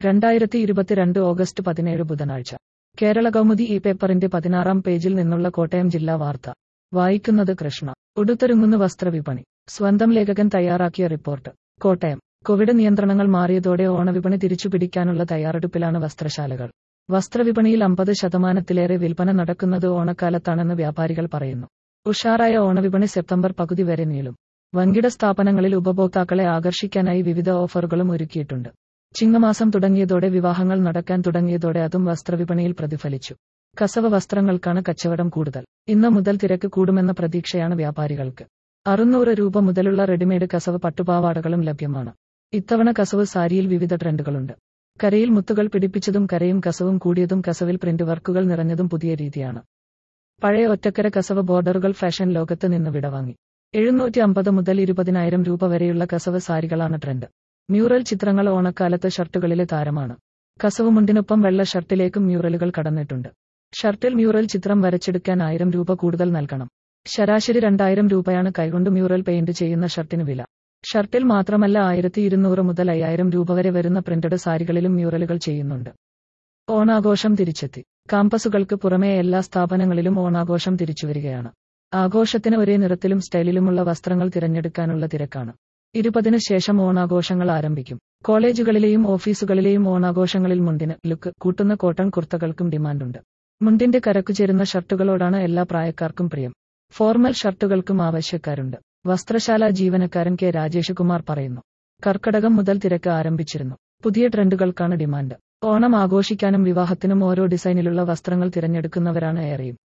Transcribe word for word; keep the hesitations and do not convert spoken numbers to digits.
രണ്ടായിരത്തി ഇരുപത്തിരണ്ട് ഓഗസ്റ്റ് പതിനേഴ് ബുധനാഴ്ച. കേരള കൗമുദി ഈ പേപ്പറിന്റെ പതിനാറാം പേജിൽ നിന്നുള്ള കോട്ടയം ജില്ലാ വാർത്ത. വായിക്കുന്നത് കൃഷ്ണ. ഉടുത്തൊരുങ്ങുന്നു വസ്ത്രവിപണി. സ്വന്തം ലേഖകൻ തയ്യാറാക്കിയ റിപ്പോർട്ട്. കോട്ടയം. കോവിഡ് നിയന്ത്രണങ്ങൾ മാറിയതോടെ ഓണവിപണി തിരിച്ചുപിടിക്കാനുള്ള തയ്യാറെടുപ്പിലാണ് വസ്ത്രശാലകൾ. വസ്ത്രവിപണിയിൽ അമ്പത് ശതമാനത്തിലേറെ വിൽപ്പന നടക്കുന്നത് ഓണക്കാലത്താണെന്ന് വ്യാപാരികൾ പറയുന്നു. ഉഷാറായ ഓണവിപണി സെപ്റ്റംബർ പകുതി വരെ നീളും. വൻകിട സ്ഥാപനങ്ങളിൽ ഉപഭോക്താക്കളെ ആകർഷിക്കാനായി വിവിധ ഓഫറുകളും ഒരുക്കിയിട്ടുണ്ട്. ചിങ്ങമാസം തുടങ്ങിയതോടെ വിവാഹങ്ങൾ നടക്കാൻ തുടങ്ങിയതോടെ അതും വസ്ത്രവിപണിയിൽ പ്രതിഫലിച്ചു. കസവ് വസ്ത്രങ്ങൾക്കാണ് കച്ചവടം കൂടുതൽ. ഇന്ന് മുതൽ തിരക്ക് കൂടുമെന്ന പ്രതീക്ഷയാണ് വ്യാപാരികൾക്ക്. അറുന്നൂറ് രൂപ മുതലുള്ള റെഡിമെയ്ഡ് കസവ് പട്ടുപാവാടകളും ലഭ്യമാണ്. ഇത്തവണ കസവ് സാരിയിൽ വിവിധ ട്രെൻഡുകളുണ്ട്. കരയിൽ മുത്തുകൾ പിടിപ്പിച്ചതും കരയും കസവും കൂടിയതും കസവിൽ പ്രിന്റ് വർക്കുകൾ നിറഞ്ഞതും പുതിയ രീതിയാണ്. പഴയ ഒറ്റക്കര കസവ് ബോർഡറുകൾ ഫാഷൻ ലോകത്ത് നിന്ന് വിടവാങ്ങി. എഴുന്നൂറ്റി അമ്പത് മുതൽ ഇരുപതിനായിരം രൂപ വരെയുള്ള കസവ് സാരികളാണ് ട്രെൻഡ്. മ്യൂറൽ ചിത്രങ്ങൾ ഓണക്കാലത്ത് ഷർട്ടുകളിലെ താരമാണ്. കസവ് മുണ്ടിനൊപ്പം വെള്ള ഷർട്ടിലേക്കും മ്യൂറലുകൾ കടന്നിട്ടുണ്ട്. ഷർട്ടിൽ മ്യൂറൽ ചിത്രം വരച്ചെടുക്കാൻ ആയിരം രൂപ കൂടുതൽ നൽകണം. ശരാശരി രണ്ടായിരം രൂപയാണ് കൈകൊണ്ട് മ്യൂറൽ പെയിന്റ് ചെയ്യുന്ന ഷർട്ടിന് വില. ഷർട്ടിൽ മാത്രമല്ല ആയിരത്തി ഇരുന്നൂറ് മുതൽ അയ്യായിരം രൂപ വരെ വരുന്ന പ്രിന്റഡ് സാരികളിലും മ്യൂറലുകൾ ചെയ്യുന്നുണ്ട്. ഓണാഘോഷം തിരിച്ചെത്തി. കാമ്പസുകൾക്ക് പുറമെ എല്ലാ സ്ഥാപനങ്ങളിലും ഓണാഘോഷം തിരിച്ചുവരികയാണ്. ആഘോഷത്തിന് ഒരേ നിറത്തിലും സ്റ്റൈലിലുമുള്ള വസ്ത്രങ്ങൾ തിരഞ്ഞെടുക്കാനുള്ള തിരക്കാണ്. ഇരുപതിന് ശേഷം ഓണാഘോഷങ്ങൾ ആരംഭിക്കും. കോളേജുകളിലെയും ഓഫീസുകളിലെയും ഓണാഘോഷങ്ങളിൽ മുണ്ടിന് ലുക്ക് കൂട്ടുന്ന കോട്ടൺ കുർത്തകൾക്കും ഡിമാൻഡുണ്ട്. മുണ്ടിന്റെ കരക്കുചേരുന്ന ഷർട്ടുകളോടാണ് എല്ലാ പ്രായക്കാർക്കും പ്രിയം. ഫോർമൽ ഷർട്ടുകൾക്കും ആവശ്യക്കാരുണ്ട്. വസ്ത്രശാല ജീവനക്കാരൻ കെ രാജേഷ് കുമാർ പറയുന്നു. കർക്കടകം മുതൽ തിരക്ക് ആരംഭിച്ചിരുന്നു. പുതിയ ട്രെൻഡുകൾക്കാണ് ഡിമാൻഡ്. ഓണം ആഘോഷിക്കാനും വിവാഹത്തിനും ഓരോ ഡിസൈനിലുള്ള വസ്ത്രങ്ങൾ തിരഞ്ഞെടുക്കുന്നവരാണ് ഏറെയും.